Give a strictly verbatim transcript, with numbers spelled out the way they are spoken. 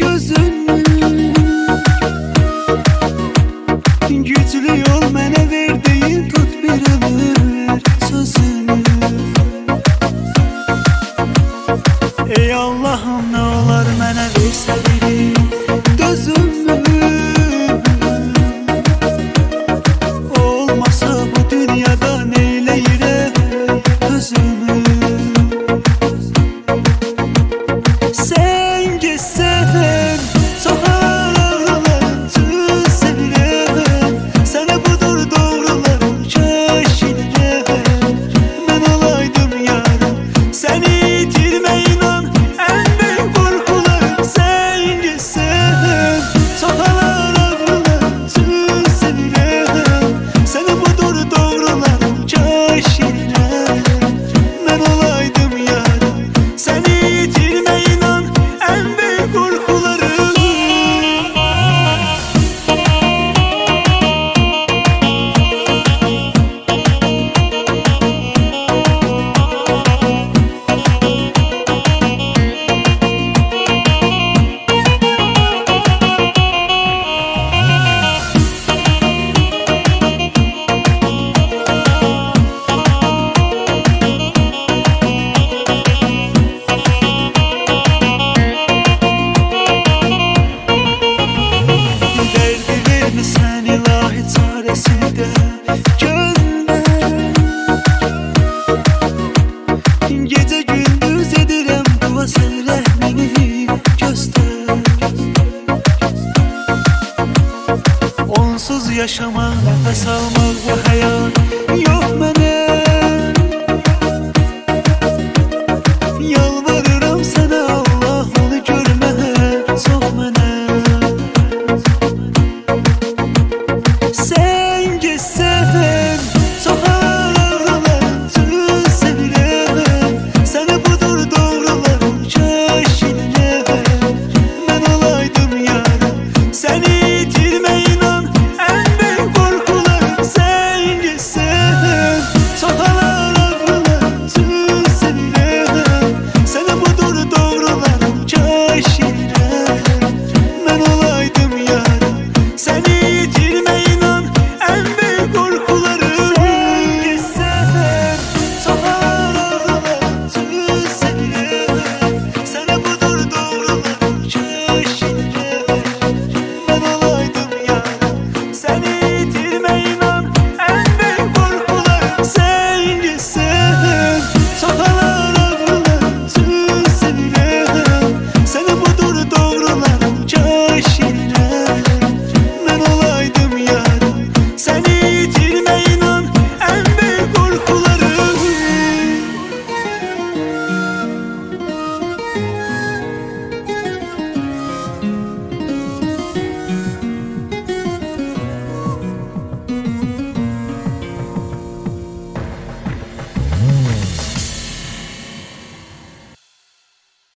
gözünü. Güclü yol mənə verdiyin, tut bir ömür sözünü. Ey Allah'ım, nə olar mənə versə biri dözümü. Olmasa bu dünyada neyləyirəm özümü. Sen geçsen sokaklarım tüm sevirəm. Sana budur doğrularım şaşırırəm. Ben olaydım yarım seni itirmeyin an en büyük korkularım. Sen geçsen sokaklarım tüm sevirəm. Sana budur doğrularım şaşırırəm. Ben olaydım yarım seni itirmeyin an en büyük korkularım. Sen ilahi çaresini de gönder. Gece gündüz edirəm dua, sen rəhmini göster. Onsuz yaşamak, nefes almak